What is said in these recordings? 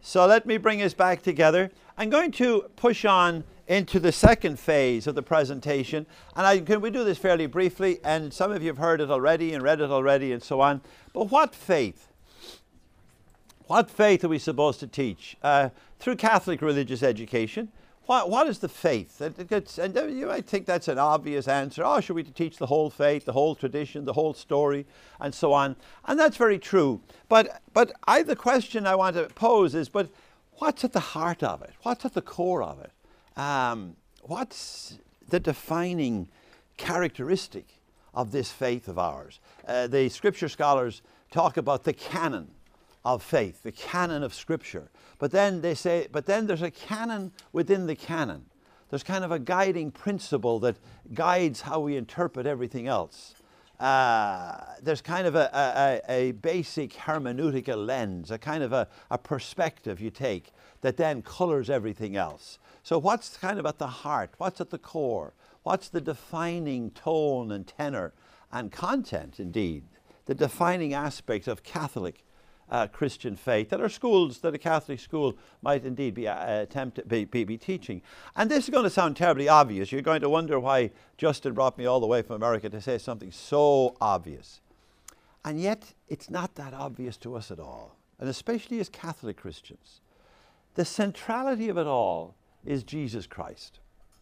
So let me bring us back together. I'm going to push on into the second phase of the presentation. And can we do this fairly briefly? And some of you have heard it already and read it already and so on. But what faith? What faith are we supposed to teach? Through Catholic religious education. What is the faith? And you might think that's an obvious answer. Oh, should we teach the whole faith, the whole tradition, the whole story, and so on? And that's very true. But the question I want to pose is, but what's at the heart of it? What's at the core of it? What's the defining characteristic of this faith of ours? The scripture scholars talk about the canon of faith, the canon of Scripture. But then they say, but then there's a canon within the canon. There's kind of a guiding principle that guides how we interpret everything else. There's kind of a basic hermeneutical lens, a kind of a perspective you take that then colors everything else. So what's kind of at the heart? What's at the core? What's the defining tone and tenor and content, indeed, the defining aspect of Catholic Christian faith that a Catholic school might indeed be teaching. And this is going to sound terribly obvious. You're going to wonder why Justin brought me all the way from America to say something so obvious. And yet, it's not that obvious to us at all, and especially as Catholic Christians. The centrality of it all is Jesus Christ.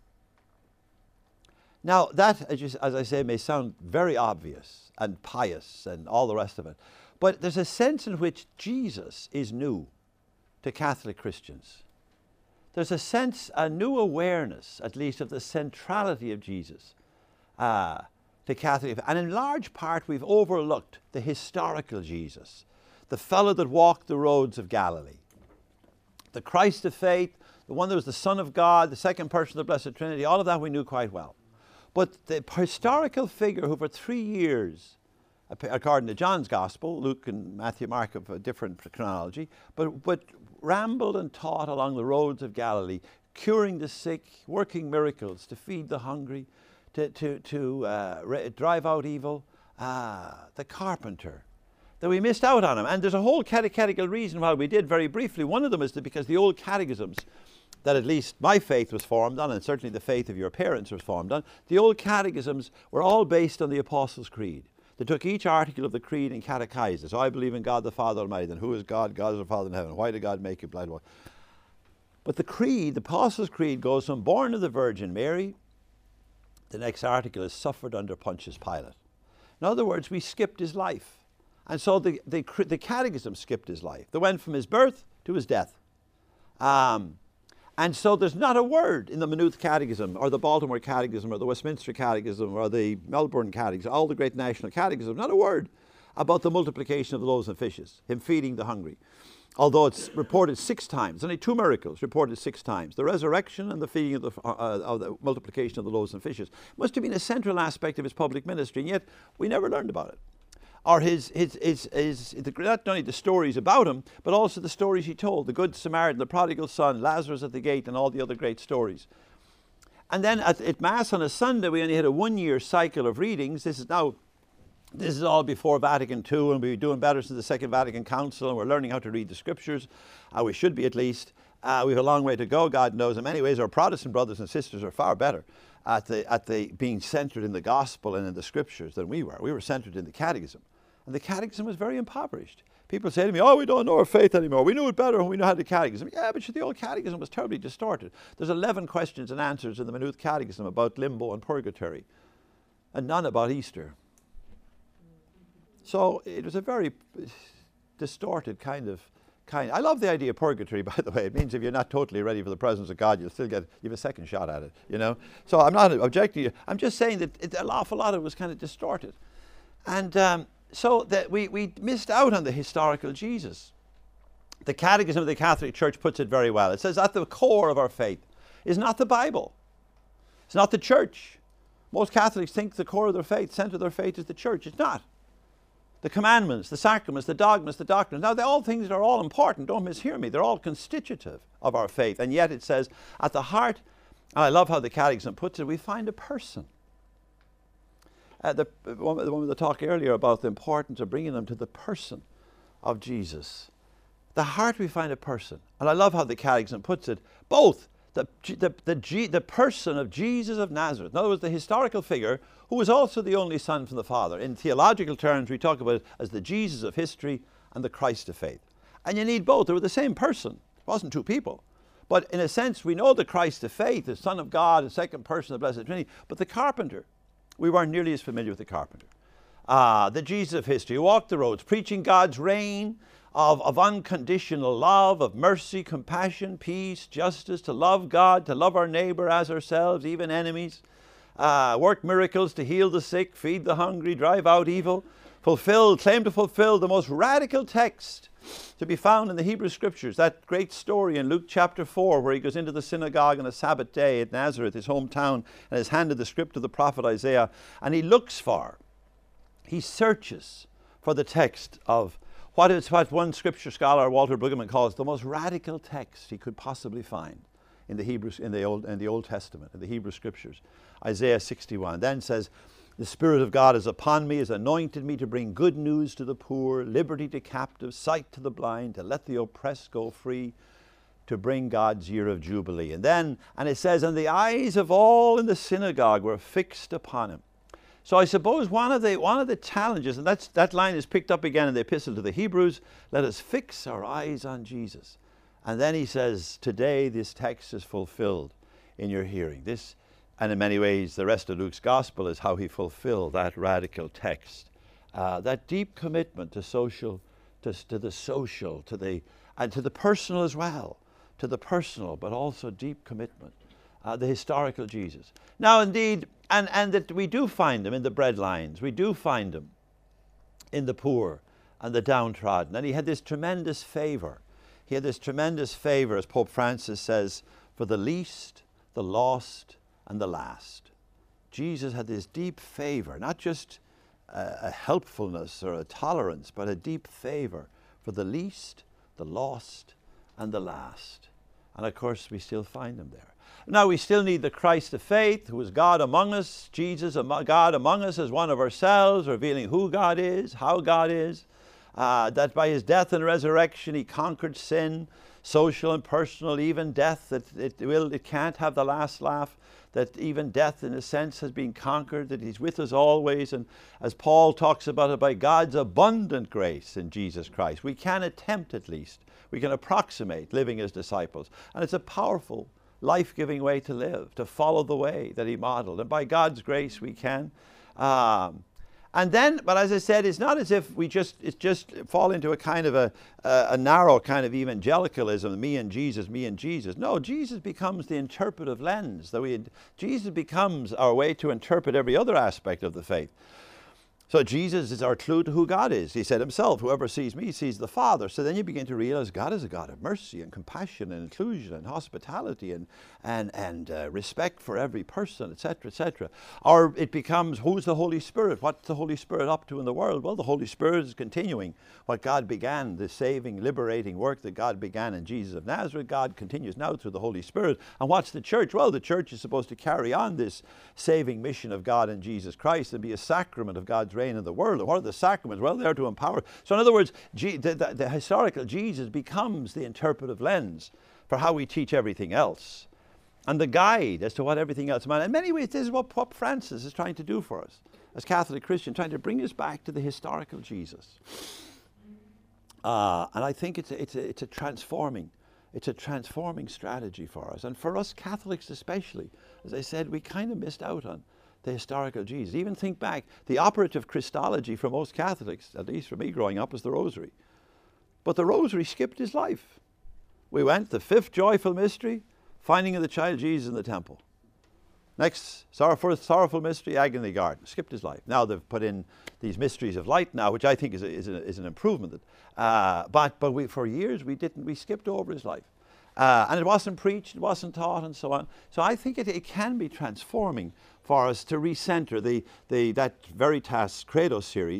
Now, that, as I say, may sound very obvious and pious and all the rest of it. But there's a sense in which Jesus is new to Catholic Christians. There's a sense, a new awareness, at least, of the centrality of Jesus to Catholic. And in large part, we've overlooked the historical Jesus, the fellow that walked the roads of Galilee, the Christ of faith, the one that was the Son of God, the second person of the Blessed Trinity. All of that we knew quite well. But the historical figure who for 3 years, according to John's Gospel, Luke and Matthew, Mark have a different chronology, but rambled and taught along the roads of Galilee, curing the sick, working miracles to feed the hungry, to drive out evil, the carpenter, that we missed out on him. And there's a whole catechetical reason why we did very briefly. One of them is because the old catechisms that at least my faith was formed on, and certainly the faith of your parents was formed on, the old catechisms were all based on the Apostles' Creed. They took each article of the creed and catechized it. So I believe in God the Father Almighty. Then who is God? God is the Father in heaven. Why did God make you blind? But the creed, the Apostles' Creed, goes from born of the Virgin Mary. The next article is suffered under Pontius Pilate. In other words, we skipped his life. And so the catechism skipped his life. They went from his birth to his death. And so there's not a word in the Maynooth Catechism or the Baltimore Catechism or the Westminster Catechism or the Melbourne Catechism, all the great national catechisms, not a word about the multiplication of the loaves and fishes, him feeding the hungry. Although it's reported 6 times, only 2 miracles reported 6 times, the resurrection and the feeding of the multiplication of the loaves and fishes. Must have been a central aspect of his public ministry, and yet we never learned about it. Or not only the stories about him, but also the stories he told, the Good Samaritan, the prodigal son, Lazarus at the gate, and all the other great stories. And then at Mass on a Sunday, we only had a 1-year cycle of readings. This is all before Vatican II, and we were doing better since the Second Vatican Council, and we're learning how to read the Scriptures. We should be, at least. We have a long way to go, God knows. In many ways, our Protestant brothers and sisters are far better at the being centered in the Gospel and in the Scriptures than we were. We were centered in the Catechism. And the Catechism was very impoverished. People say to me, oh, we don't know our faith anymore. We knew it better when we had the Catechism. Yeah, but the old Catechism was terribly distorted. There's 11 questions and answers in the Maynooth Catechism about limbo and purgatory, and none about Easter. So it was a very distorted kind of. I love the idea of purgatory, by the way. It means if you're not totally ready for the presence of God, you have a second shot at it, you know. So I'm not objecting. I'm just saying that an awful lot of it was kind of distorted. And so that we missed out on the historical Jesus. The Catechism of the Catholic Church puts it very well. It says at the core of our faith is not the Bible. It's not the church. Most Catholics think the core of their faith, center of their faith is the church. It's not. The commandments, the sacraments, the dogmas, the doctrines. Now, they're all things that are all important. Don't mishear me. They're all constitutive of our faith. And yet it says at the heart, and I love how the Catechism puts it, we find a person. The woman that talked earlier about the importance of bringing them to the person of Jesus. the heart we find a person. And I love how the Catechism puts it, both the person of Jesus of Nazareth, in other words, the historical figure who was also the only Son from the Father. In theological terms, we talk about it as the Jesus of history and the Christ of faith. And you need both. They were the same person. It wasn't two people. But in a sense, we know the Christ of faith, the Son of God, the second person of the Blessed Trinity. But the carpenter, we weren't nearly as familiar with the carpenter. The Jesus of history, who walked the roads, preaching God's reign of unconditional love, of mercy, compassion, peace, justice, to love God, to love our neighbor as ourselves, even enemies, work miracles to heal the sick, feed the hungry, drive out evil, claim to fulfill the most radical text to be found in the Hebrew Scriptures. That great story in Luke chapter 4 where he goes into the synagogue on a Sabbath day at Nazareth, his hometown, and is handed the script of the prophet Isaiah, and he searches for the text of what one scripture scholar, Walter Brueggemann, calls the most radical text he could possibly find in the Old Testament, in the Hebrew Scriptures. Isaiah 61 then says, "The Spirit of God is upon me, has anointed me to bring good news to the poor, liberty to captives, sight to the blind, to let the oppressed go free, to bring God's year of jubilee." And it says, "And the eyes of all in the synagogue were fixed upon him." So I suppose one of the challenges, and that line is picked up again in the Epistle to the Hebrews, let us fix our eyes on Jesus. And then he says, today this text is fulfilled in your hearing. And in many ways, the rest of Luke's gospel is how he fulfilled that radical text. That deep commitment to the social, and to the personal as well. To the personal, but also deep commitment. The historical Jesus. Now indeed, and that we do find him in the breadlines. We do find him in the poor and the downtrodden. And he had this tremendous favor. He had this tremendous favor, as Pope Francis says, for the least, the lost, and the last. Jesus had this deep favor, not just a helpfulness or a tolerance, but a deep favor for the least, the lost, and the last. And of course, we still find him there. Now, we still need the Christ of faith, who is God among us, Jesus, God among us as one of ourselves, revealing who God is, how God is, that by his death and resurrection he conquered sin, social and personal, even death, that it can't have the last laugh, that even death in a sense has been conquered, that he's with us always, and as Paul talks about it, by God's abundant grace in Jesus Christ. We can attempt at least, we can approximate living as disciples, and it's a powerful, life-giving way to live, to follow the way that he modeled. And by God's grace we can. But as I said, it's not as if we just fall into a kind of a narrow kind of evangelicalism, me and Jesus, me and Jesus. No, Jesus becomes the interpretive lens. Jesus becomes our way to interpret every other aspect of the faith. So Jesus is our clue to who God is. He said himself, whoever sees me sees the Father. So then you begin to realize God is a God of mercy and compassion and inclusion and hospitality and respect for every person, etc., etc. Or it becomes, who's the Holy Spirit? What's the Holy Spirit up to in the world? Well, the Holy Spirit is continuing what God began, the saving, liberating work that God began in Jesus of Nazareth. God continues now through the Holy Spirit. And what's the church? Well, the church is supposed to carry on this saving mission of God in Jesus Christ and be a sacrament of God's reign in the world. And what are the sacraments? Well, they're to empower. So in other words, the historical Jesus becomes the interpretive lens for how we teach everything else and the guide as to what everything else means. In many ways, this is what Pope Francis is trying to do for us as Catholic Christians, trying to bring us back to the historical Jesus. And I think it's a transforming strategy for us. And for us Catholics especially, as I said, we kind of missed out on the historical Jesus. Even think back, the operative Christology for most Catholics, at least for me growing up, was the Rosary. But the Rosary skipped his life. We went the fifth joyful mystery, finding of the child Jesus in the temple. Next, sorrowful mystery, agony in the garden. Skipped his life. Now they've put in these mysteries of light now, which I think is an improvement. But for years we skipped over his life. And it wasn't preached, it wasn't taught, and so on. So I think it can be transforming for us to recenter that Veritas Credo series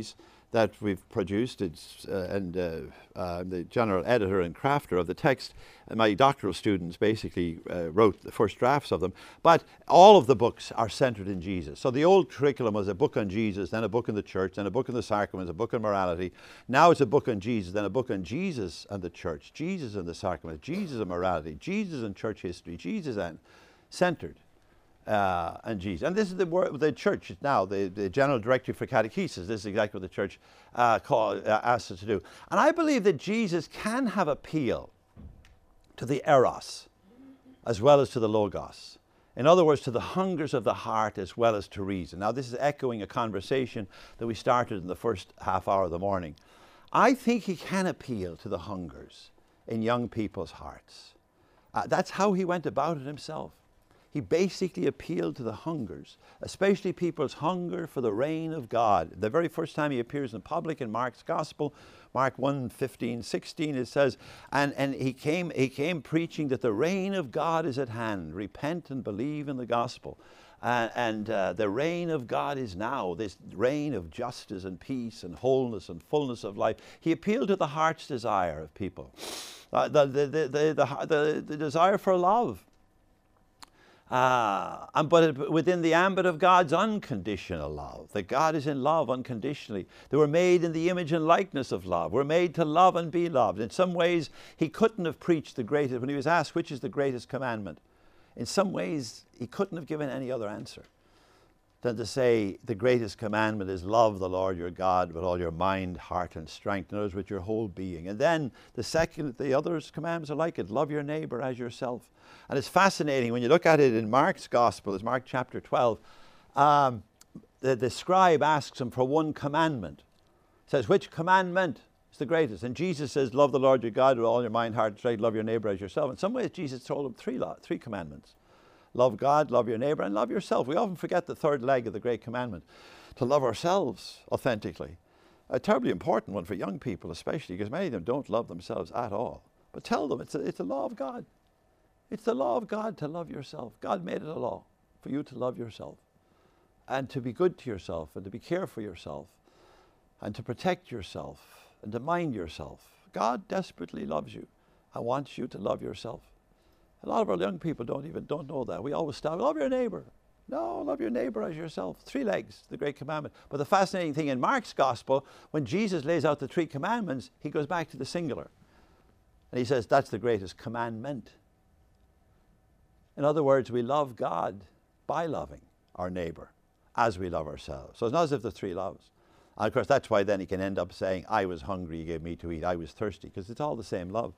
that we've produced. It's the general editor and crafter of the text. My doctoral students basically wrote the first drafts of them. But all of the books are centered in Jesus. So the old curriculum was a book on Jesus, then a book on the church, then a book on the sacraments, a book on morality. Now it's a book on Jesus, then a book on Jesus and the church, Jesus and the sacraments, Jesus and morality, Jesus and church history, Jesus and centered. And Jesus. And this is the church now, the General Directory for Catechesis. This is exactly what the church asks us to do. And I believe that Jesus can have appeal to the eros as well as to the logos. In other words, to the hungers of the heart as well as to reason. Now, this is echoing a conversation that we started in the first half hour of the morning. I think he can appeal to the hungers in young people's hearts. That's how he went about it himself. He basically appealed to the hungers, especially people's hunger for the reign of God. The very first time he appears in public in Mark's Gospel, Mark 1:15-16, it says, and he came preaching that the reign of God is at hand. Repent and believe in the gospel. The reign of God is now, this reign of justice and peace and wholeness and fullness of life. He appealed to the heart's desire of people, the desire for love. But within the ambit of God's unconditional love, that God is in love unconditionally. They were made in the image and likeness of love. We're made to love and be loved. In some ways, he couldn't have preached the greatest, when he was asked which is the greatest commandment, in some ways, he couldn't have given any other answer than to say the greatest commandment is love the Lord your God with all your mind, heart, and strength. In other words, with your whole being. And then the other commandments are like it. Love your neighbor as yourself. And it's fascinating when you look at it in Mark's Gospel, it's Mark chapter 12, the scribe asks him for one commandment. Says, which commandment is the greatest? And Jesus says, love the Lord your God with all your mind, heart, and strength. Love your neighbor as yourself. In some ways, Jesus told him three commandments. Love God, love your neighbor, and love yourself. We often forget the third leg of the great commandment, to love ourselves authentically. A terribly important one for young people especially, because many of them don't love themselves at all. But tell them it's a law of God. It's the law of God to love yourself. God made it a law for you to love yourself and to be good to yourself and to be care for yourself and to protect yourself and to mind yourself. God desperately loves you and wants you to love yourself. A lot of our young people don't know that. We always stop, love your neighbor. No, love your neighbor as yourself. 3 legs, the great commandment. But the fascinating thing in Mark's Gospel, when Jesus lays out the 3 commandments, he goes back to the singular. And he says, that's the greatest commandment. In other words, we love God by loving our neighbor as we love ourselves. So it's not as if there's 3 loves. And of course, that's why then he can end up saying, I was hungry, you gave me to eat. I was thirsty, because it's all the same love.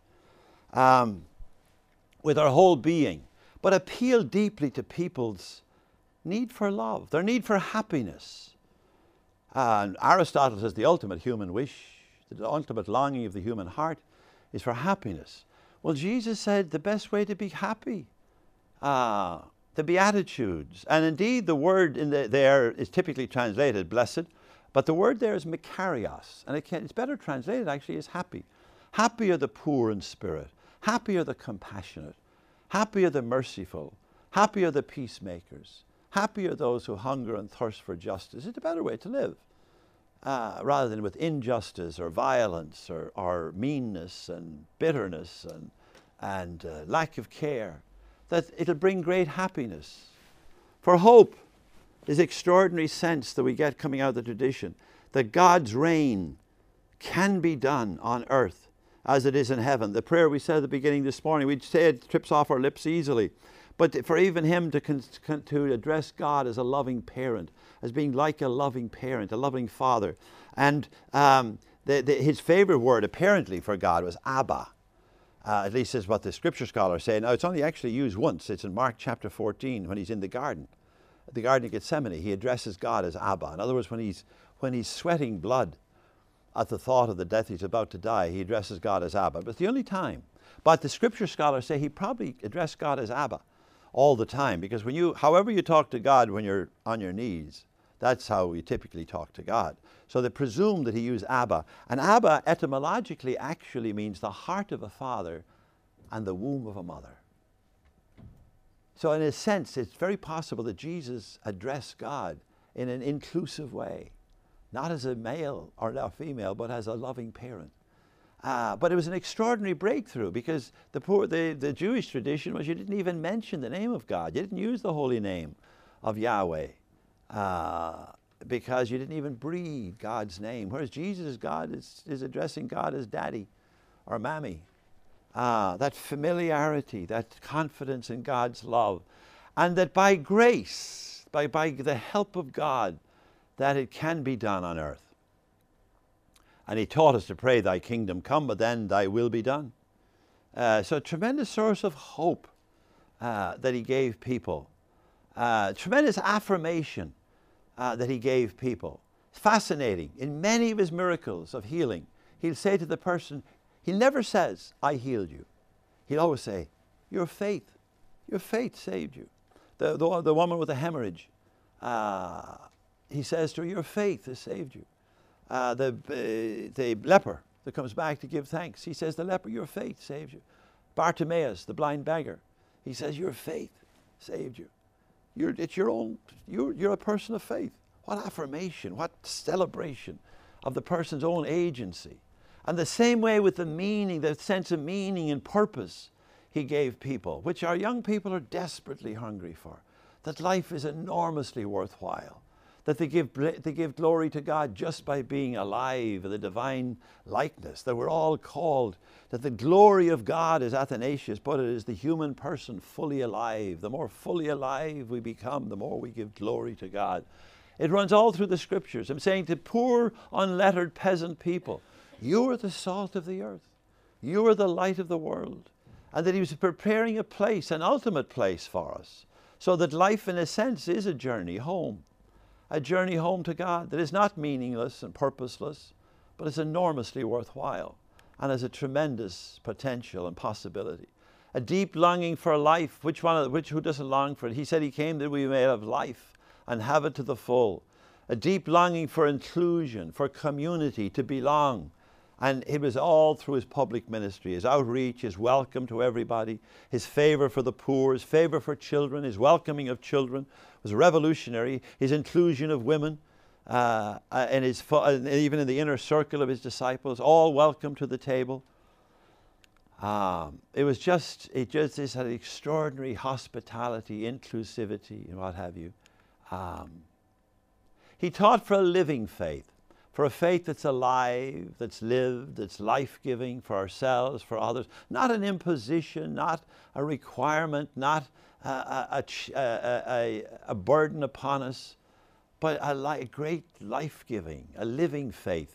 With our whole being. But appeal deeply to people's need for love, their need for happiness. And Aristotle says the ultimate human wish, the ultimate longing of the human heart is for happiness. Well, Jesus said the best way to be happy, the Beatitudes. And indeed, the word there is typically translated blessed, but the word there is makarios. And it's better translated actually as happy. Happy are the poor in spirit. Happy are the compassionate. Happy are the merciful. Happy are the peacemakers. Happy are those who hunger and thirst for justice. It's a better way to live, rather than with injustice or violence or meanness and bitterness and lack of care. That it'll bring great happiness. For hope is extraordinary sense that we get coming out of the tradition, that God's reign can be done on earth as it is in heaven. The prayer we said at the beginning this morning, we'd say it trips off our lips easily. But for even him to address God as a loving parent, as being like a loving parent, a loving father. And his favorite word apparently for God was Abba. At least is what the scripture scholars say. Now it's only actually used once. It's in Mark chapter 14 when he's in the Garden of Gethsemane. He addresses God as Abba. In other words, when he's sweating blood at the thought of the death he's about to die, he addresses God as Abba. But it's the only time. But the scripture scholars say he probably addressed God as Abba all the time, because however you talk to God when you're on your knees, that's how you typically talk to God. So they presume that he used Abba. And Abba etymologically actually means the heart of a father and the womb of a mother. So in a sense, it's very possible that Jesus addressed God in an inclusive way, not as a male or a female, but as a loving parent. But it was an extraordinary breakthrough, because the Jewish tradition was you didn't even mention the name of God. You didn't use the holy name of Yahweh, because you didn't even breathe God's name. Whereas Jesus, God, is addressing God as Daddy or Mammy. That familiarity, that confidence in God's love, and that by grace, by the help of God, that it can be done on earth. And he taught us to pray, thy kingdom come, but then thy will be done. So a tremendous source of hope that he gave people. Tremendous affirmation that he gave people. Fascinating. In many of his miracles of healing, he'll say to the person, he never says, I healed you. He'll always say, your faith saved you. The woman with the hemorrhage, he says to her, your faith has saved you. The leper that comes back to give thanks, he says, the leper, your faith saved you. Bartimaeus, the blind beggar, he says, your faith saved you. You're a person of faith. What affirmation, what celebration of the person's own agency. And the same way with the meaning, the sense of meaning and purpose he gave people, which our young people are desperately hungry for. That life is enormously worthwhile. That they give glory to God just by being alive in the divine likeness. That we're all called, that the glory of God, as Athanasius put it, is the human person fully alive. The more fully alive we become, the more we give glory to God. It runs all through the scriptures. I'm saying to poor, unlettered peasant people, you are the salt of the earth. You are the light of the world. And that he was preparing a place, an ultimate place for us. So that life, in a sense, is a journey home. A journey home to God that is not meaningless and purposeless, but is enormously worthwhile and has a tremendous potential and possibility. A deep longing for life. Who doesn't long for it? He said he came that we may have life and have it to the full. A deep longing for inclusion, for community, to belong. And it was all through his public ministry, his outreach, his welcome to everybody, his favor for the poor, his favor for children, his welcoming of children was revolutionary. His inclusion of women, and even in the inner circle of his disciples, all welcome to the table. It just had extraordinary hospitality, inclusivity, and what have you. He taught for a living faith. For a faith that's alive, that's lived, that's life-giving for ourselves, for others. Not an imposition, not a requirement, not a burden upon us, but a great life-giving, a living faith.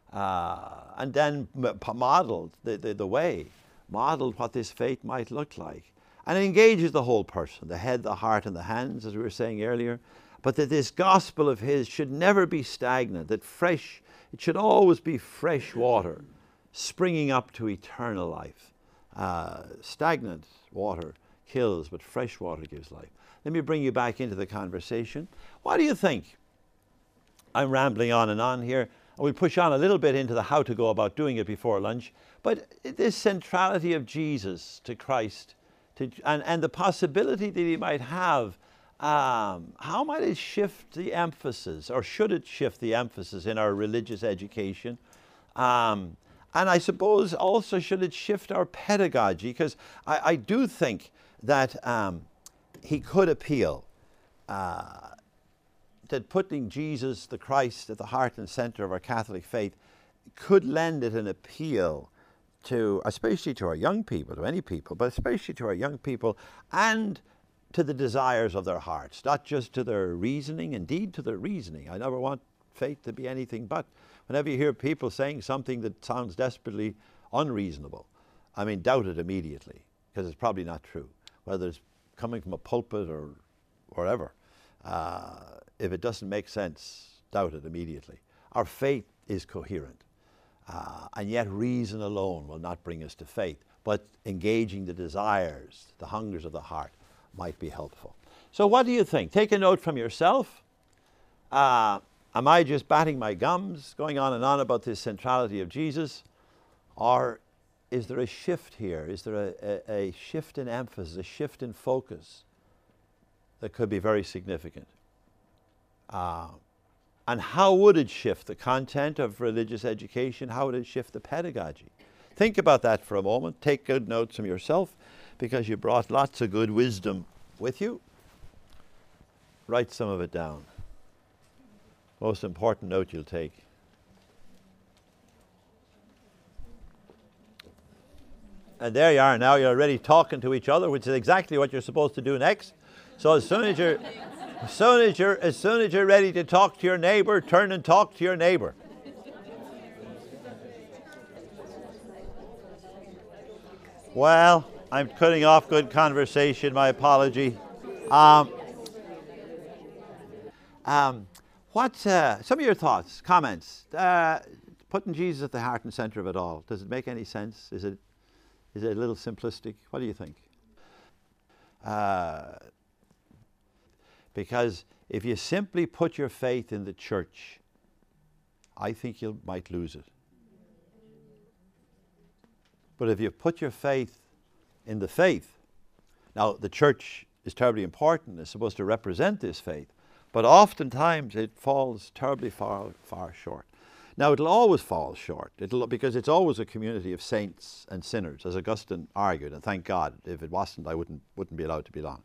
And then modeled the way, modeled what this faith might look like. And it engages the whole person, the head, the heart, and the hands, as we were saying earlier. But that this gospel of his should never be stagnant, that it should always be fresh water springing up to eternal life. Stagnant water kills, but fresh water gives life. Let me bring you back into the conversation. What do you think? I'm rambling on and on here. We'll push on a little bit into the how to go about doing it before lunch. But this centrality of Jesus to Christ and the possibility that he might have, how might it shift the emphasis, or should it shift the emphasis in our religious education? And I suppose also should it shift our pedagogy? Because I do think that he could appeal, that putting Jesus the Christ at the heart and center of our Catholic faith could lend it an appeal to, especially to our young people, to any people, but especially to our young people, and to the desires of their hearts, not just to their reasoning, indeed to their reasoning. I never want faith to be anything but. Whenever you hear people saying something that sounds desperately unreasonable, I mean, doubt it immediately, because it's probably not true. Whether it's coming from a pulpit or wherever, if it doesn't make sense, doubt it immediately. Our faith is coherent, and yet reason alone will not bring us to faith, but engaging the desires, the hungers of the heart, might be helpful. So what do you think? Take a note from yourself. Am I just batting my gums, going on and on about this centrality of Jesus? Or is there a shift here? Is there a shift in emphasis, a shift in focus that could be very significant? And how would it shift the content of religious education? How would it shift the pedagogy? Think about that for a moment. Take good notes from yourself, because you brought lots of good wisdom with you. Write some of it down. Most important note you'll take. And there you are. Now you're already talking to each other, which is exactly what you're supposed to do next. So as soon as you're ready to talk to your neighbor, turn and talk to your neighbor. Well, I'm cutting off good conversation. My apology. What's some of your thoughts, comments? Putting Jesus at the heart and center of it all. Does it make any sense? Is it a little simplistic? What do you think? Because if you simply put your faith in the church, I think you might lose it. But if you put your faith in the faith, now the church is terribly important, it's supposed to represent this faith, but oftentimes it falls terribly far short. Now it'll always fall short, because it's always a community of saints and sinners, as Augustine argued, and thank God. If it wasn't, I wouldn't be allowed to belong.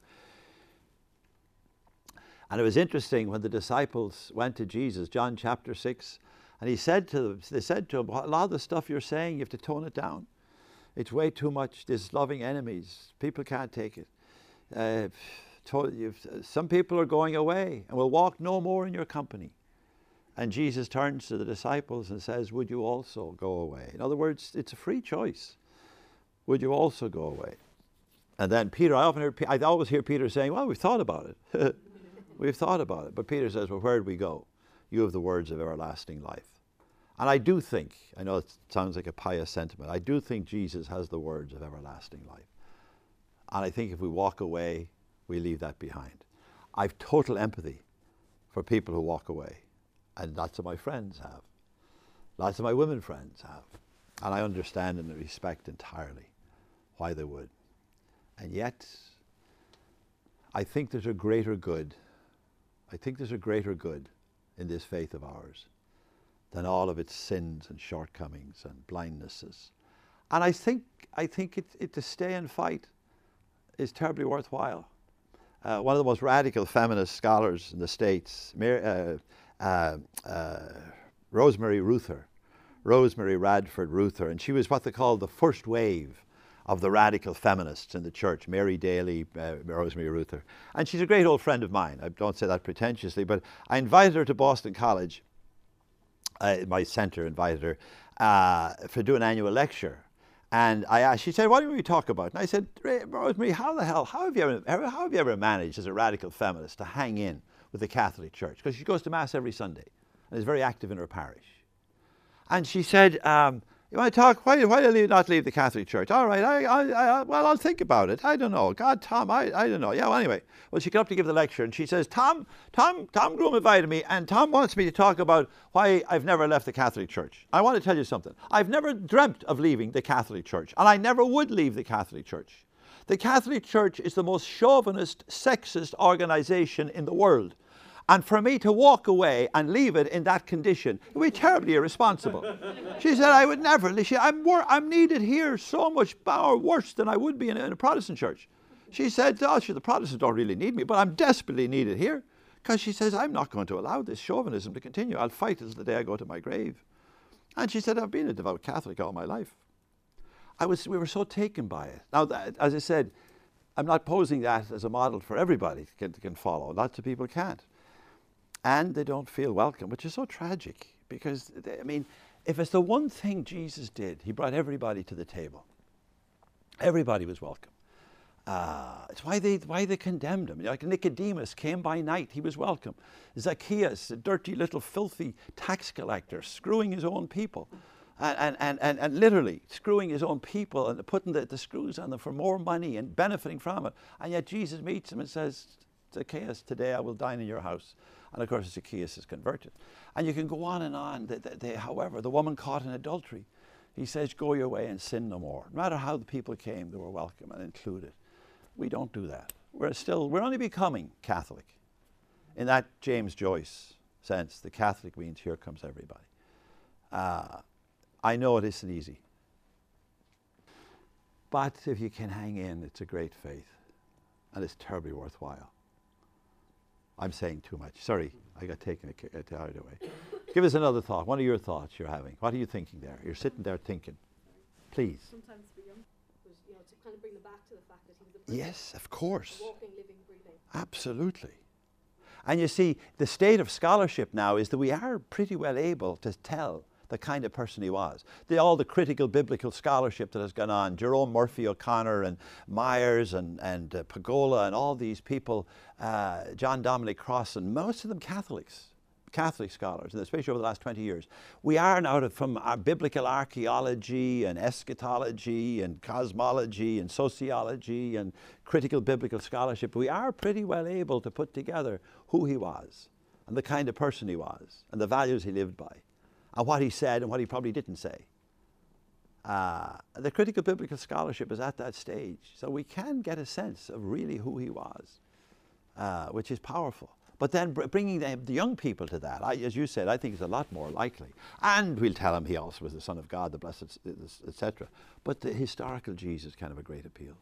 And it was interesting when the disciples went to Jesus, John chapter 6, and they said to him, a lot of the stuff you're saying, you have to tone it down. It's way too much. There's loving enemies. People can't take it. Some people are going away and will walk no more in your company. And Jesus turns to the disciples and says, would you also go away? In other words, it's a free choice. Would you also go away? And then Peter, I always hear Peter saying, well, we've thought about it. We've thought about it. But Peter says, well, where do we go? You have the words of everlasting life. And I do think, I know it sounds like a pious sentiment, I do think Jesus has the words of everlasting life. And I think if we walk away, we leave that behind. I've total empathy for people who walk away. And lots of my friends have. Lots of my women friends have. And I understand and respect entirely why they would. And yet, I think there's a greater good. I think there's a greater good in this faith of ours than all of its sins and shortcomings and blindnesses. And I think it to stay and fight is terribly worthwhile. One of the most radical feminist scholars in the States, Rosemary Radford Ruether, and she was what they call the first wave of the radical feminists in the church, Mary Daly, Rosemary Ruether. And she's a great old friend of mine. I don't say that pretentiously, but I invited her to Boston College. My center invited her for do an annual lecture. And I asked, she said, what do we talk about? And I said, Rosemary, how have you ever managed as a radical feminist to hang in with the Catholic Church? Because she goes to Mass every Sunday and is very active in her parish. And she said, you want to talk? Why do you not leave the Catholic Church? All right, well, I'll think about it. I don't know. God, Tom, I don't know. Yeah, well, anyway. Well, she got up to give the lecture, and she says, Tom Groom invited me, and Tom wants me to talk about why I've never left the Catholic Church. I want to tell you something. I've never dreamt of leaving the Catholic Church, and I never would leave the Catholic Church. The Catholic Church is the most chauvinist, sexist organization in the world. And for me to walk away and leave it in that condition, it would be terribly irresponsible. She said, I would never. I'm needed here so much worse than I would be in a Protestant church. She said, oh, sure, the Protestants don't really need me, but I'm desperately needed here. Because she says, I'm not going to allow this chauvinism to continue. I'll fight until the day I go to my grave. And she said, I've been a devout Catholic all my life. We were so taken by it. Now, as I said, I'm not posing that as a model for everybody can follow. Lots of people can't. And they don't feel welcome, which is so tragic. Because, if it's the one thing Jesus did, he brought everybody to the table. Everybody was welcome. It's why they condemned him. Like Nicodemus came by night, he was welcome. Zacchaeus, a dirty little filthy tax collector, screwing his own people. And literally screwing his own people and putting the screws on them for more money and benefiting from it. And yet Jesus meets him and says, Zacchaeus, today I will dine in your house. And of course Zacchaeus is converted. And you can go on and on. However, the woman caught in adultery, he says, go your way and sin no more. No matter how the people came, they were welcome and included. We don't do that. We're only becoming Catholic in that James Joyce sense. The Catholic means here comes everybody. I know it isn't easy. But if you can hang in, it's a great faith. And it's terribly worthwhile. I'm saying too much. Sorry, I got carried away. Give us another thought. What are your thoughts you're having? What are you thinking there? You're sitting there thinking. Please. Sometimes for young people, to kind of bring them back to the fact that he was a person. Yes, of course. A walking, living, breathing. Absolutely. And you see, the state of scholarship now is that we are pretty well able to tell the kind of person he was. All the critical biblical scholarship that has gone on, Jerome Murphy O'Connor and Myers and Pagola and all these people, John Dominic Crossan, most of them Catholic scholars, and especially over the last 20 years. We are now, from our biblical archaeology and eschatology and cosmology and sociology and critical biblical scholarship, we are pretty well able to put together who he was and the kind of person he was and the values he lived by and what he said and what he probably didn't say. The critical biblical scholarship is at that stage, so we can get a sense of really who he was, which is powerful. But then bringing the young people to that, as you said, I think is a lot more likely. And we'll tell them he also was the Son of God, the Blessed, etc. But the historical Jesus kind of a great appeal.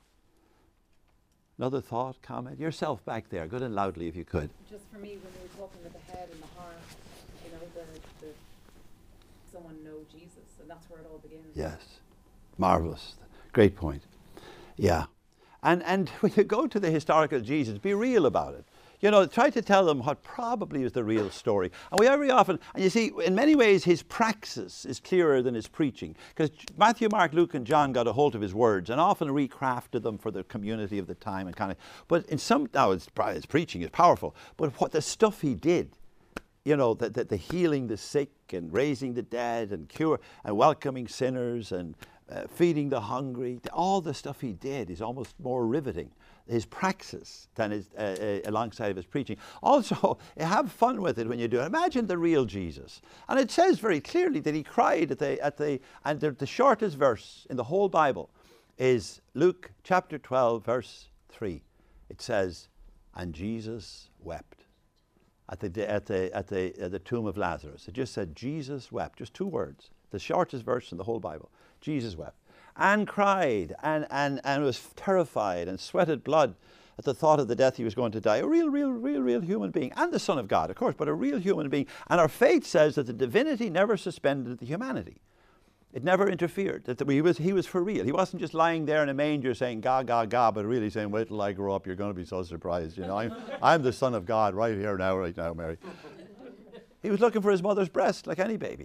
Another thought, comment? Yourself back there, good and loudly if you could. Just for me, when we were talking about the head and the heart, the someone know Jesus, and that's where it all begins. Yes, marvelous, great point. Yeah, and when you go to the historical Jesus, be real about it. Try to tell them what probably is the real story. And we very often, and you see, in many ways, his praxis is clearer than his preaching. Because Matthew, Mark, Luke, and John got a hold of his words and often recrafted them for the community of the time. But in some, now his preaching is powerful, but what the stuff he did, the healing the sick and raising the dead and cure and welcoming sinners and feeding the hungry, all the stuff he did is almost more riveting, his praxis, than alongside of his preaching. Also, have fun with it when you do it. Imagine the real Jesus. And it says very clearly that he cried and the shortest verse in the whole Bible is Luke chapter 12, verse 3. It says, and Jesus wept at the tomb of Lazarus. It just said, Jesus wept, just 2 words, the shortest verse in the whole Bible. Jesus wept and cried and was terrified and sweated blood at the thought of the death he was going to die. A real human being, and the Son of God, of course, but a real human being. And our faith says that the divinity never suspended the humanity. It never interfered. That he was for real. He wasn't just lying there in a manger saying, ga, ga, ga, but really saying, wait till I grow up, you're going to be so surprised. I'm the Son of God right here now, right now, Mary. He was looking for his mother's breast like any baby.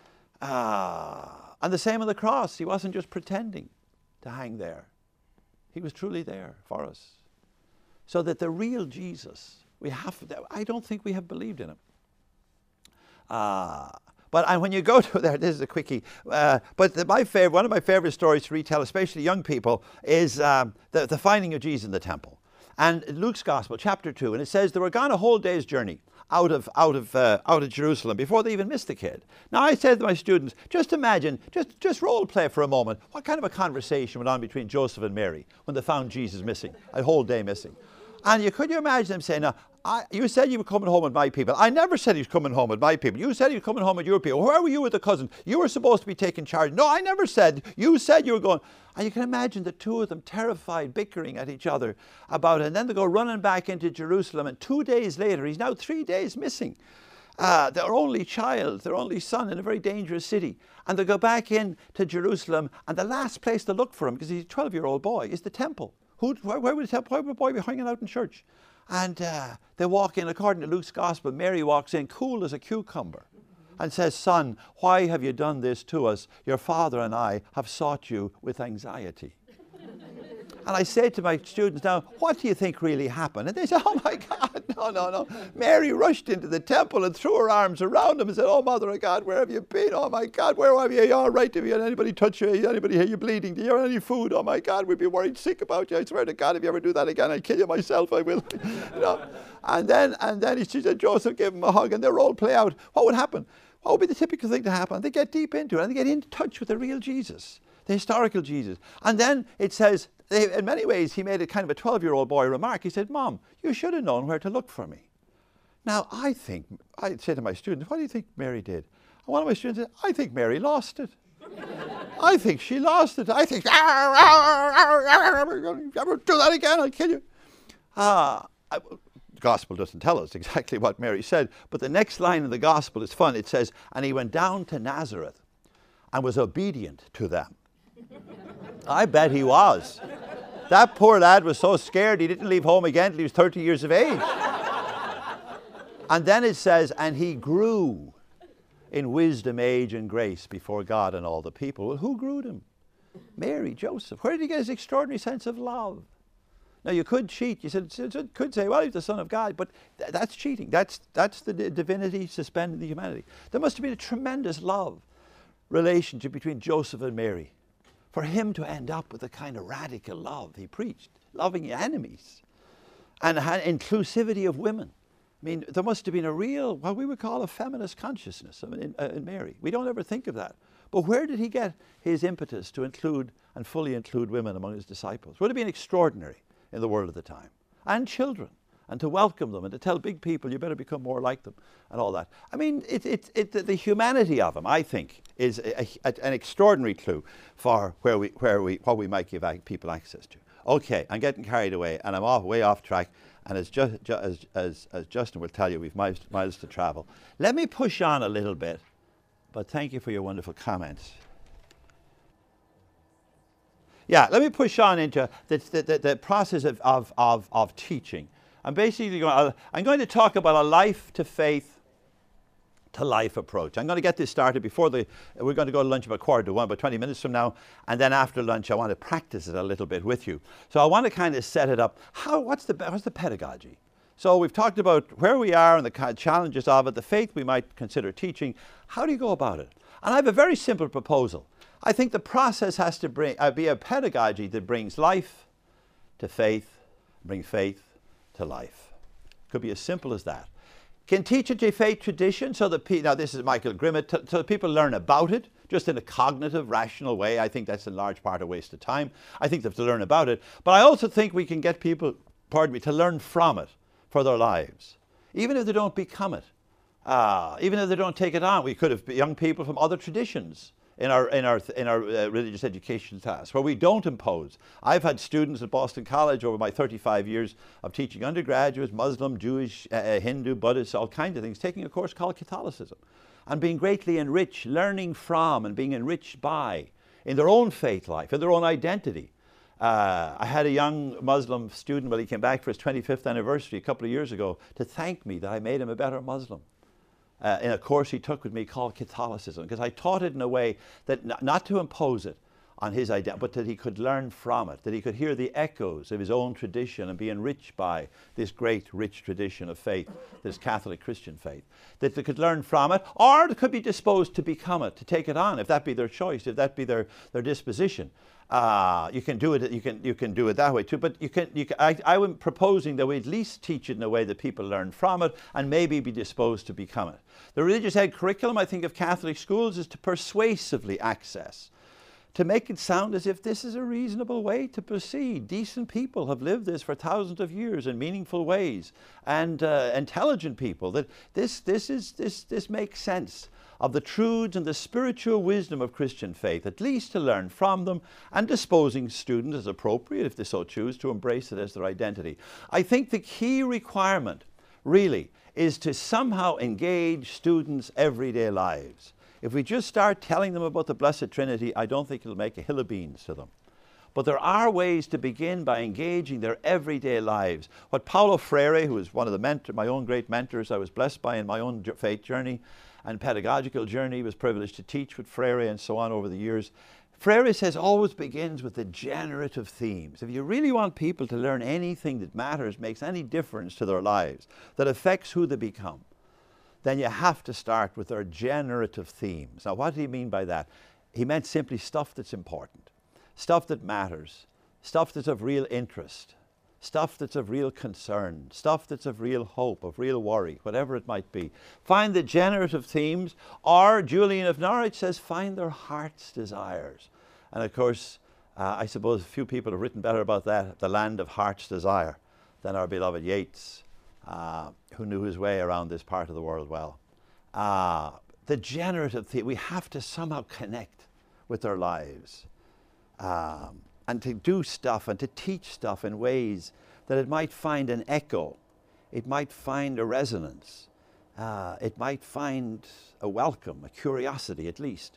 And the same on the cross. He wasn't just pretending to hang there. He was truly there for us. So that the real Jesus, I don't think we have believed in him. But when you go to there, this is a quickie. But one of my favorite stories to retell, especially young people, is the finding of Jesus in the temple. And Luke's Gospel, chapter 2, and it says they were gone a whole day's journey out of Jerusalem before they even missed the kid. Now I said to my students, just imagine, just role play for a moment, what kind of a conversation went on between Joseph and Mary when they found Jesus missing, a whole day missing. And could you imagine them saying, now, you said you were coming home with my people. I never said he was coming home with my people. You said he was coming home with your people. Where were you with the cousins? You were supposed to be taking charge. No, I never said. You said you were going. And you can imagine the 2 of them terrified, bickering at each other about it. And then they go running back into Jerusalem. And 2 days later, he's now 3 days missing. Their only child, their only son in a very dangerous city. And they go back into Jerusalem. And the last place to look for him, because he's a 12-year-old boy, is the temple. Why would a boy be hanging out in church? And they walk in, according to Luke's Gospel, Mary walks in cool as a cucumber and says, son, why have you done this to us? Your father and I have sought you with anxiety. And I say to my students now, what do you think really happened? And they say, oh my God, no. Mary rushed into the temple and threw her arms around him and said, oh Mother of God, where have you been? Oh my God, where have you? Are you all right? Have you had anybody touch you? Anybody hear you bleeding? Do you have any food? Oh my God, we'd be worried sick about you. I swear to God, if you ever do that again, I'll kill you myself, I will. And then she said, Joseph gave him a hug, and they role play out. What would happen? What would be the typical thing to happen? They get deep into it and they get in touch with the real Jesus, the historical Jesus. And then it says, in many ways, he made a kind of a 12-year-old boy remark. He said, Mom, you should have known where to look for me. Now, I say to my students, what do you think Mary did? And one of my students said, I think Mary lost it. I think she lost it. I think, ever do that again, I'll kill you. The Gospel doesn't tell us exactly what Mary said, but the next line in the Gospel is fun. It says, and he went down to Nazareth and was obedient to them. I bet he was. That poor lad was so scared he didn't leave home again till he was 30 years of age. And then it says, and he grew in wisdom, age, and grace before God and all the people. Well, who grew him? Mary, Joseph. Where did he get his extraordinary sense of love? Now, you could cheat. You could say, well, he's the Son of God, but that's cheating. That's the divinity suspending the humanity. There must have been a tremendous love relationship between Joseph and Mary for him to end up with the kind of radical love he preached, loving enemies and inclusivity of women. I mean, there must have been a real, what we would call a feminist consciousness in Mary. We don't ever think of that. But where did he get his impetus to include and fully include women among his disciples? Would have been extraordinary in the world at the time. And children, and to welcome them, and to tell big people, you better become more like them, and all that. I mean, the humanity of him, I think, is an extraordinary clue for what we might give people access to. Okay, I'm getting carried away, and I'm way off track. And as Justin will tell you, we've miles to travel. Let me push on a little bit, but thank you for your wonderful comments. Yeah, let me push on into the process of teaching. I'm basically I'm going to talk about a life to faith to life approach. I'm going to get this started before we're going to go to lunch about 1:45, about 20 minutes from now, and then after lunch I want to practice it a little bit with you. So I want to kind of set it up. What's the pedagogy? So we've talked about where we are and the kind of challenges of it, the faith we might consider teaching. How do you go about it? And I have a very simple proposal. I think the process has to be a pedagogy that brings life to faith, bring faith to life. Could be as simple as that. Can teach it a faith tradition so that now this is Michael Grimmett, so that people learn about it just in a cognitive, rational way. I think that's in large part a waste of time. I think they have to learn about it. But I also think we can get people, to learn from it for their lives, even if they don't become it, even if they don't take it on. We could have young people from other traditions in our religious education class, where we don't impose. I've had students at Boston College over my 35 years of teaching undergraduates, Muslim, Jewish, Hindu, Buddhist, all kinds of things, taking a course called Catholicism and being greatly enriched, learning from and being enriched by in their own faith life, in their own identity. I had a young Muslim student, he came back for his 25th anniversary a couple of years ago to thank me that I made him a better Muslim. In a course he took with me called Catholicism, because I taught it in a way that not to impose it on his identity, but that he could learn from it, that he could hear the echoes of his own tradition and be enriched by this great, rich tradition of faith, this Catholic Christian faith, that they could learn from it, or they could be disposed to become it, to take it on, if that be their choice, if that be their disposition. You can do it. You can do it that way too. But I'm proposing that we at least teach it in a way that people learn from it and maybe be disposed to become it. The religious ed curriculum, I think, of Catholic schools is to persuasively access, to make it sound as if this is a reasonable way to proceed. Decent people have lived this for thousands of years in meaningful ways, and intelligent people. That this makes sense of the truths and the spiritual wisdom of Christian faith, at least to learn from them, and disposing students as appropriate, if they so choose, to embrace it as their identity. I think the key requirement, really, is to somehow engage students' everyday lives. If we just start telling them about the Blessed Trinity, I don't think it'll make a hill of beans to them. But there are ways to begin by engaging their everyday lives. What Paulo Freire, who was one of my own great mentors I was blessed by in my own faith journey and pedagogical journey, was privileged to teach with Freire and so on over the years. Freire says always begins with the generative themes. If you really want people to learn anything that matters, makes any difference to their lives, that affects who they become, then you have to start with their generative themes. Now, what did he mean by that? He meant simply stuff that's important, stuff that matters, stuff that's of real interest, stuff that's of real concern, stuff that's of real hope, of real worry, whatever it might be. Find the generative themes, or Julian of Norwich says, find their heart's desires. And of course, I suppose a few people have written better about that, the land of heart's desire, than our beloved Yeats who knew his way around this part of the world well. The generative thing, we have to somehow connect with our lives and to do stuff and to teach stuff in ways that it might find an echo, it might find a resonance, it might find a welcome, a curiosity at least,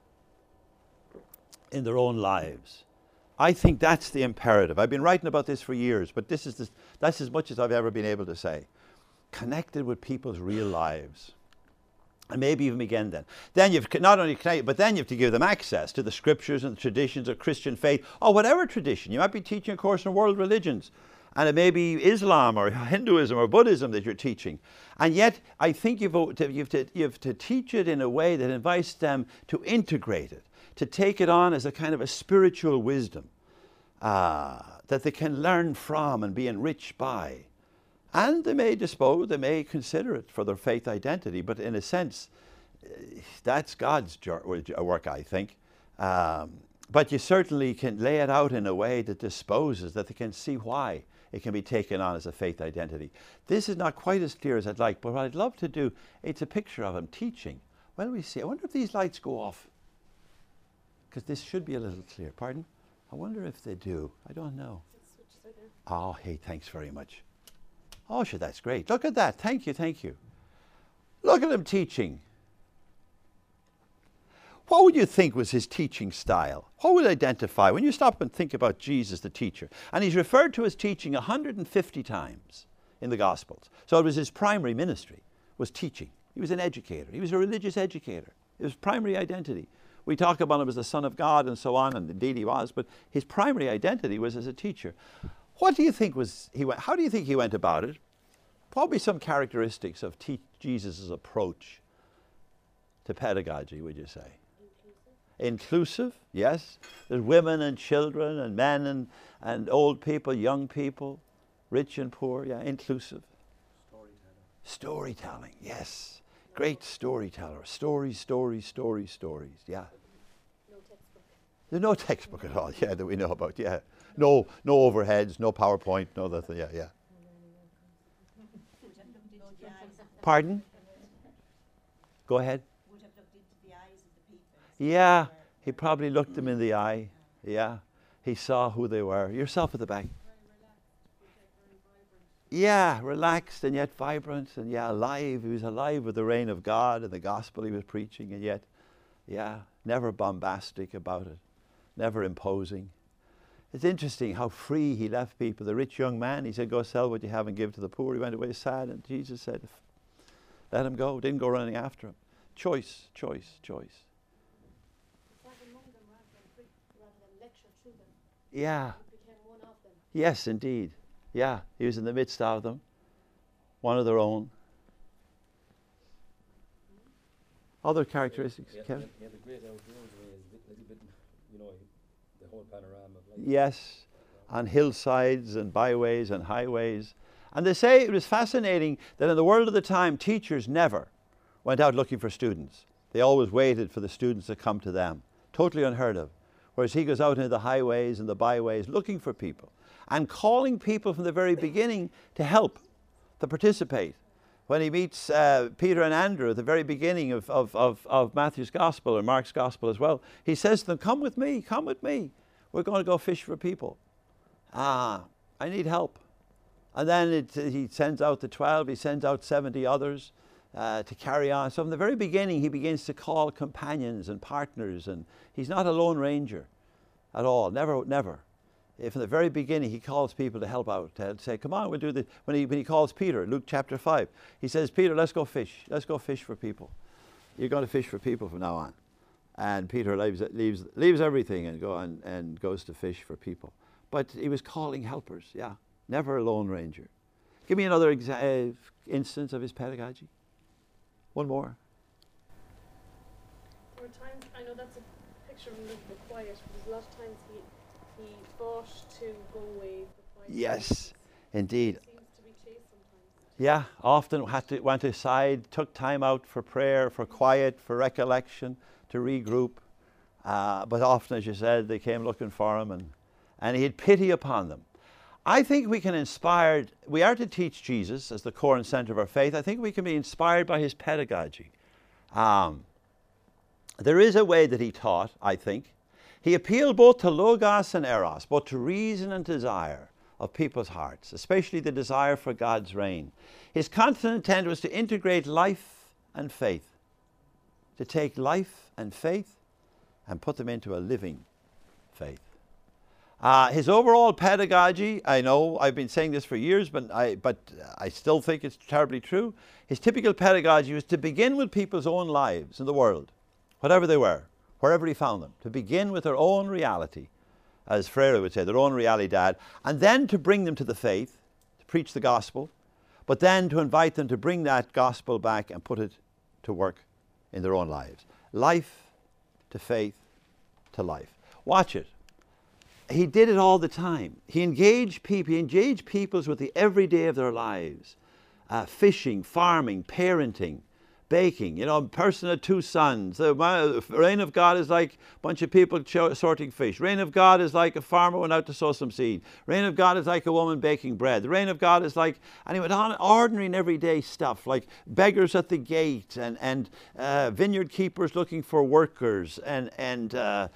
in their own lives. I think that's the imperative. I've been writing about this for years, but that's as much as I've ever been able to say. Connected with people's real lives. And maybe even begin then. Then you've not only connected, but then you have to give them access to the scriptures and the traditions of Christian faith, or whatever tradition. You might be teaching a course on world religions, and it may be Islam or Hinduism or Buddhism that you're teaching. And yet, I think you have to teach it in a way that invites them to integrate it, to take it on as a kind of a spiritual wisdom that they can learn from and be enriched by. And they may consider it for their faith identity, but in a sense, that's God's work, I think. But you certainly can lay it out in a way that disposes, that they can see why it can be taken on as a faith identity. This is not quite as clear as I'd like, but what I'd love to do, it's a picture of him teaching. Well, we see. I wonder if these lights go off, because this should be a little clear. Pardon? I wonder if they do. I don't know. Oh, hey, thanks very much. Oh, sure, that's great. Look at that. Thank you, thank you. Look at him teaching. What would you think was his teaching style? What would identify when you stop and think about Jesus the teacher? And he's referred to as teaching 150 times in the Gospels. So it was his primary ministry, was teaching. He was an educator. He was a religious educator. It was primary identity. We talk about him as the Son of God and so on, and indeed he was, but his primary identity was as a teacher. What do you think how do you think he went about it? Probably some characteristics of Jesus' approach to pedagogy, would you say? Inclusive, yes. There's women and children and men and old people, young people, rich and poor, yeah, inclusive. Storytelling, yes. Great storyteller. Stories, yeah. No textbook. There's no textbook at all, yeah, that we know about, yeah. No overheads, no PowerPoint, no that, yeah. Pardon? Go ahead. Would have looked into the eyes of the people. Yeah, he probably looked them in the eye. Yeah, he saw who they were. Yourself at the back. Yeah, relaxed and yet vibrant and yeah, alive. He was alive with the reign of God and the gospel he was preaching, and yet, yeah, never bombastic about it, never imposing. It's interesting how free he left people. The rich young man, he said, go sell what you have and give to the poor. He went away sad, and Jesus said, let him go. Didn't go running after him. Choice. Sat among them rather than lecture to them. Yeah. He became one of them. Yes, indeed. Yeah, he was in the midst of them, one of their own. Other characteristics, Kevin? Yeah, the great outdoors way is a little bit, the whole panorama of life. Yes, on hillsides and byways and highways. And they say it was fascinating that in the world of the time, teachers never went out looking for students. They always waited for the students to come to them. Totally unheard of. Whereas he goes out into the highways and the byways looking for people and calling people from the very beginning to help, to participate. When he meets Peter and Andrew at the very beginning of Matthew's Gospel or Mark's Gospel as well, he says to them, come with me. We're going to go fish for people. I need help. And then he sends out the 12, he sends out 70 others to carry on. So from the very beginning, he begins to call companions and partners, and he's not a lone ranger at all, never. From the very beginning, he calls people to help out, to say, come on, we'll do this. When he calls Peter, Luke chapter 5, he says, Peter, let's go fish. Let's go fish for people. You're going to fish for people from now on. And Peter leaves everything and goes to fish for people. But he was calling helpers, yeah. Never a lone ranger. Give me another instance of his pedagogy. One more. There were times, I know that's a picture of him a little bit quiet, but there's a lot of times he fought to go away for quiet. Yes, indeed. He seems to be chased sometimes. Yeah, often went aside, took time out for prayer, for quiet, for recollection, to regroup. But often, as you said, they came looking for him, and he had pity upon them. I think we can inspire, we are to teach Jesus as the core and center of our faith. I think we can be inspired by his pedagogy. There is a way that he taught, I think. He appealed both to logos and eros, both to reason and desire of people's hearts, especially the desire for God's reign. His constant intent was to integrate life and faith, to take life and faith and put them into a living faith. His overall pedagogy, I know I've been saying this for years, but I still think it's terribly true. His typical pedagogy was to begin with people's own lives in the world, whatever they were, wherever he found them, to begin with their own reality, as Freire would say, their own realidad, and then to bring them to the faith, to preach the gospel, but then to invite them to bring that gospel back and put it to work in their own lives. Life to faith to life. Watch it. He did it all the time. He engaged peoples with the everyday of their lives. Fishing, farming, parenting, baking. You know, a person had 2 sons. The reign of God is like a bunch of people sorting fish. Reign of God is like a farmer went out to sow some seed. Reign of God is like a woman baking bread. The reign of God is like, and he went on ordinary and everyday stuff, like beggars at the gate and vineyard keepers looking for workers and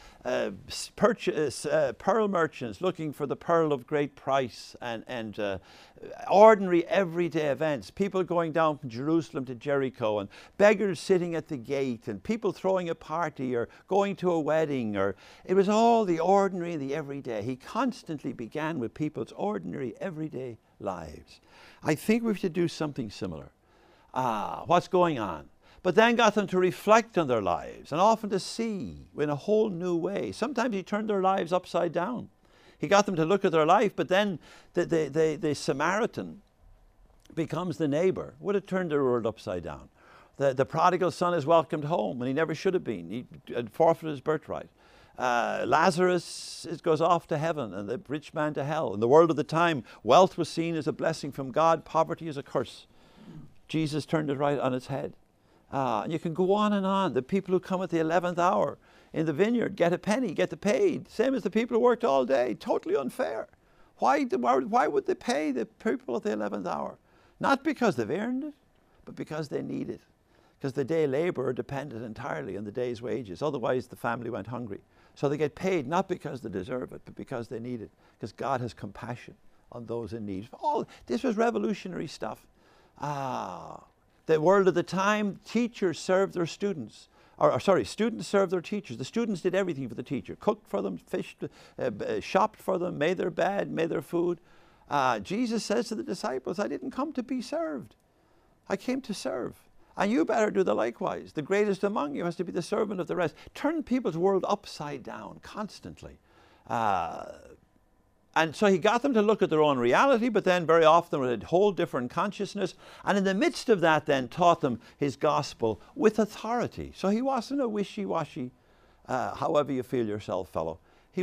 pearl merchants looking for the pearl of great price and ordinary everyday events. People going down from Jerusalem to Jericho and beggars sitting at the gate and people throwing a party or going to a wedding, or it was all the ordinary and the everyday. He constantly began with people's ordinary everyday lives. I think we have to do something similar. What's going on? But then got them to reflect on their lives and often to see in a whole new way. Sometimes he turned their lives upside down. He got them to look at their life, but then the Samaritan becomes the neighbor. Would have turned their world upside down. The prodigal son is welcomed home, and he never should have been. He had forfeited his birthright. Lazarus goes off to heaven, and the rich man to hell. In the world of the time, wealth was seen as a blessing from God, poverty as a curse. Jesus turned it right on its head. And you can go on and on. The people who come at the 11th hour in the vineyard get a penny, get paid. Same as the people who worked all day. Totally unfair. Why would they pay the people at the 11th hour? Not because they've earned it, but because they need it. Because the day laborer depended entirely on the day's wages. Otherwise, the family went hungry. So they get paid not because they deserve it, but because they need it. Because God has compassion on those in need. This was revolutionary stuff. The world of the time, teachers served their students. Students served their teachers. The students did everything for the teacher. Cooked for them, fished, shopped for them, made their bed, made their food. Jesus says to the disciples, I didn't come to be served. I came to serve. And you better do the likewise. The greatest among you has to be the servant of the rest. Turn people's world upside down constantly. And so he got them to look at their own reality, but then very often with a whole different consciousness. And in the midst of that then taught them his gospel with authority. So he wasn't a wishy-washy, however you feel yourself fellow. He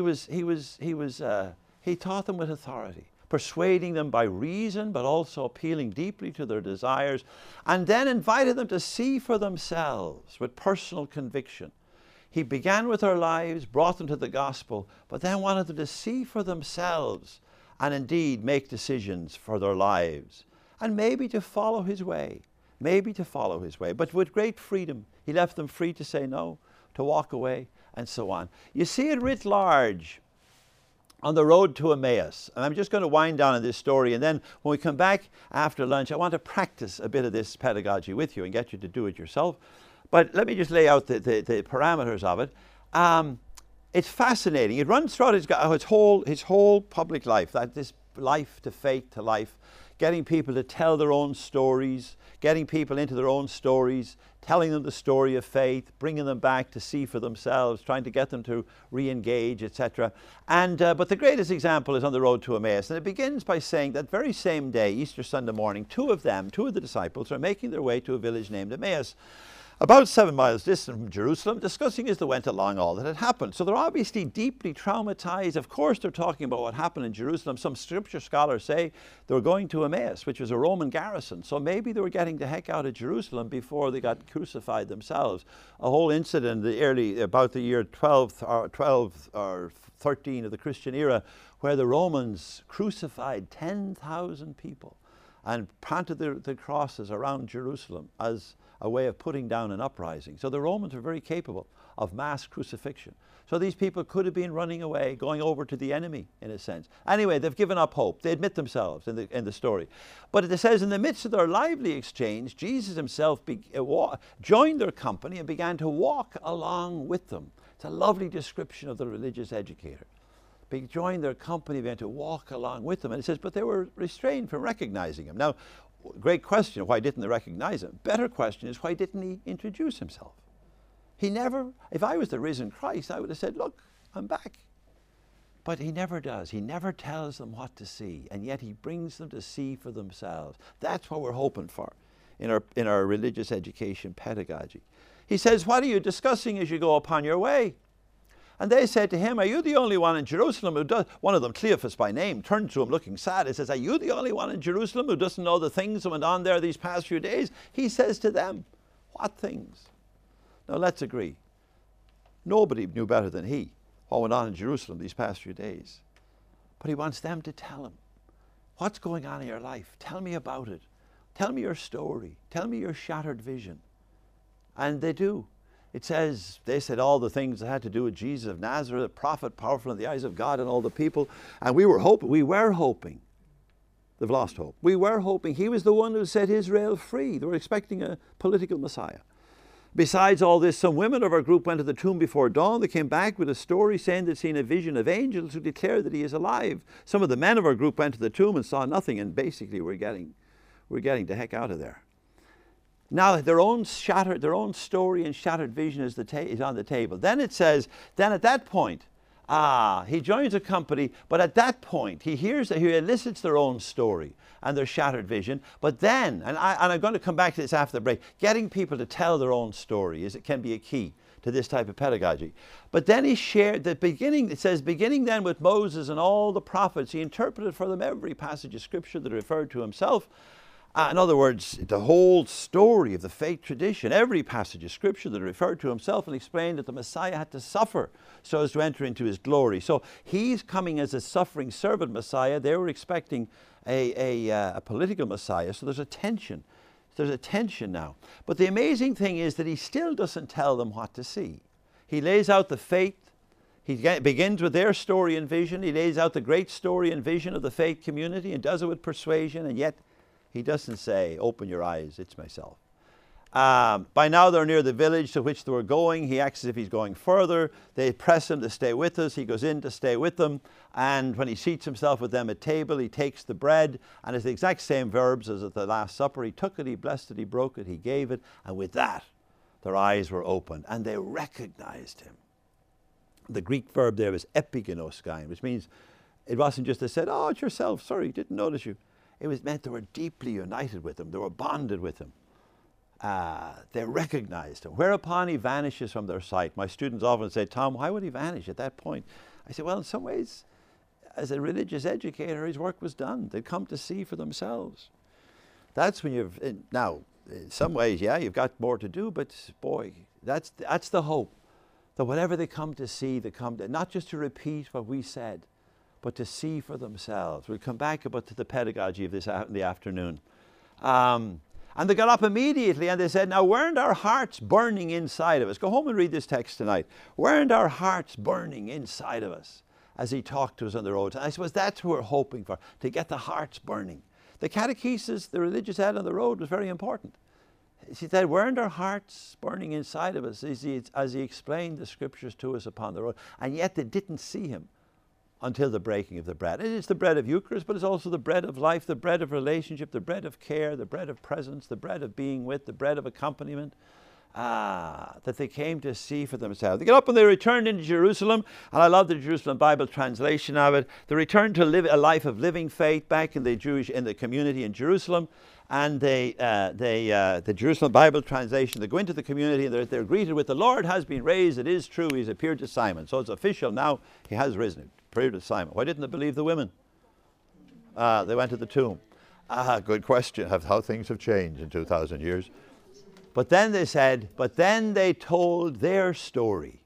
taught them with authority, persuading them by reason, but also appealing deeply to their desires, and then invited them to see for themselves with personal conviction. He began with their lives, brought them to the gospel, but then wanted them to see for themselves and indeed make decisions for their lives. And maybe to follow his way, but with great freedom. He left them free to say no, to walk away, and so on. You see it writ large on the road to Emmaus. And I'm just going to wind down on this story, and then when we come back after lunch, I want to practice a bit of this pedagogy with you and get you to do it yourself. But let me just lay out the parameters of it. It's fascinating. It runs throughout his whole public life, this life to faith to life, getting people to tell their own stories, getting people into their own stories, telling them the story of faith, bringing them back to see for themselves, trying to get them to re-engage, etc. But the greatest example is on the road to Emmaus. And it begins by saying that very same day, Easter Sunday morning, two of the disciples are making their way to a village named Emmaus. about 7 miles distant from Jerusalem, discussing as they went along all that had happened. So they're obviously deeply traumatized. Of course, they're talking about what happened in Jerusalem. Some scripture scholars say they were going to Emmaus, which was a Roman garrison. So maybe they were getting the heck out of Jerusalem before they got crucified themselves. A whole incident about the year 12 or 13 of the Christian era, where the Romans crucified 10,000 people and planted the crosses around Jerusalem as a way of putting down an uprising. So the Romans were very capable of mass crucifixion. So these people could have been running away, going over to the enemy, in a sense. Anyway, they've given up hope. They admit themselves in the story. But it says, in the midst of their lively exchange, Jesus himself joined their company and began to walk along with them. It's a lovely description of the religious educator. He joined their company, began to walk along with them. And it says, but they were restrained from recognizing him. Now, great question, why didn't they recognize him? Better question is, why didn't he introduce himself? He never, if I was the risen Christ, I would have said, look, I'm back. But he never does. He never tells them what to see, and yet he brings them to see for themselves. That's what we're hoping for in our religious education pedagogy. He says, what are you discussing as you go upon your way? And they said to him, are you the only one in Jerusalem who does, one of them, Cleophas by name, turned to him looking sad. He says, are you the only one in Jerusalem who doesn't know the things that went on there these past few days? He says to them, what things? Now let's agree. Nobody knew better than he what went on in Jerusalem these past few days. But he wants them to tell him, what's going on in your life? Tell me about it. Tell me your story. Tell me your shattered vision. And they do. It says, they said all the things that had to do with Jesus of Nazareth, a prophet, powerful in the eyes of God and all the people. And we were hoping. They've lost hope. We were hoping he was the one who set Israel free. They were expecting a political Messiah. Besides all this, some women of our group went to the tomb before dawn. They came back with a story saying they'd seen a vision of angels who declared that he is alive. Some of the men of our group went to the tomb and saw nothing, and basically we're getting the heck out of there. Now their own story and shattered vision is on the table. Then it says, then at that point, he joins a company, but at that point he elicits their own story and their shattered vision. But then, and I'm going to come back to this after the break, getting people to tell their own story can be a key to this type of pedagogy. But then he shared the beginning, it says, beginning then with Moses and all the prophets, he interpreted for them every passage of scripture that referred to himself. In other words, the whole story of the faith tradition, every passage of scripture that referred to himself, and explained that the Messiah had to suffer so as to enter into his glory. So he's coming as a suffering servant Messiah. They were expecting a political Messiah. So there's a tension. There's a tension now. But the amazing thing is that he still doesn't tell them what to see. He lays out the faith. He begins with their story and vision. He lays out the great story and vision of the faith community and does it with persuasion, and yet he doesn't say, open your eyes, it's myself. By now they're near the village to which they were going. He acts as if he's going further. They press him to stay with us. He goes in to stay with them. And when he seats himself with them at table, he takes the bread. And it's the exact same verbs as at the Last Supper. He took it, he blessed it, he broke it, he gave it. And with that, their eyes were opened and they recognized him. The Greek verb there is epigenoschein, which means it wasn't just they said, oh, it's yourself, sorry, didn't notice you. It meant they were deeply united with him. They were bonded with him. They recognized him. Whereupon he vanishes from their sight. My students often say, Tom, why would he vanish at that point? I say, well, in some ways, as a religious educator, his work was done. They'd come to see for themselves. That's when now, in some ways, yeah, you've got more to do, but boy, that's the hope. That whatever they come to see, they come to, not just to repeat what we said, but to see for themselves. We'll come back about to the pedagogy of this in the afternoon. And they got up immediately and they said, now weren't our hearts burning inside of us? Go home and read this text tonight. Weren't our hearts burning inside of us as he talked to us on the road? And I suppose that's what we're hoping for, to get the hearts burning. The catechesis, the religious ed on the road was very important. He said, weren't our hearts burning inside of us as he explained the scriptures to us upon the road? And yet they didn't see him until the breaking of the bread. It is the bread of Eucharist, but it's also the bread of life, the bread of relationship, the bread of care, the bread of presence, the bread of being with, the bread of accompaniment. That they came to see for themselves. They get up and they returned into Jerusalem, and I love the Jerusalem Bible translation of it. They returned to live a life of living faith back in the community in Jerusalem, and the Jerusalem Bible translation, they go into the community and they're greeted with, "The Lord has been raised, it is true, he's appeared to Simon." So it's official now, he has risen, appeared to Simon. Why didn't they believe the women? They went to the tomb. Good question, how things have changed in 2,000 years. But then they said, but then they told their story.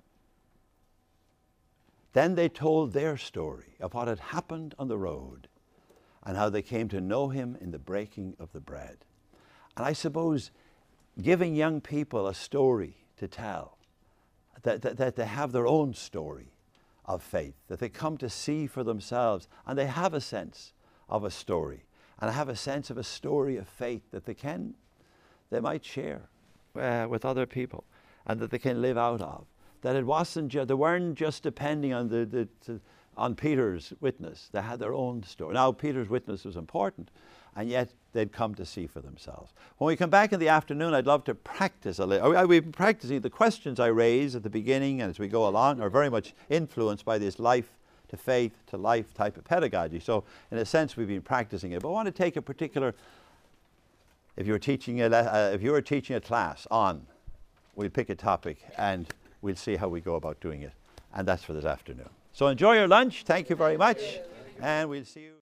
Then they told their story of what had happened on the road and how they came to know him in the breaking of the bread. And I suppose giving young people a story to tell, that they have their own story of faith, that they come to see for themselves, and they have a sense of a story, and have a sense of a story of faith that they might share with other people, and that they can live out of. That it wasn't they weren't just depending on on Peter's witness. They had their own story. Now Peter's witness was important, and yet they'd come to see for themselves. When we come back in the afternoon, I'd love to practice a little. We've been practicing the questions I raise at the beginning, and as we go along are very much influenced by this life to faith to life type of pedagogy. So in a sense, we've been practicing it. But I want to take a particular. If you were teaching a class on, we'll pick a topic and we'll see how we go about doing it. And that's for this afternoon. So enjoy your lunch. Thank you very much. And we'll see you.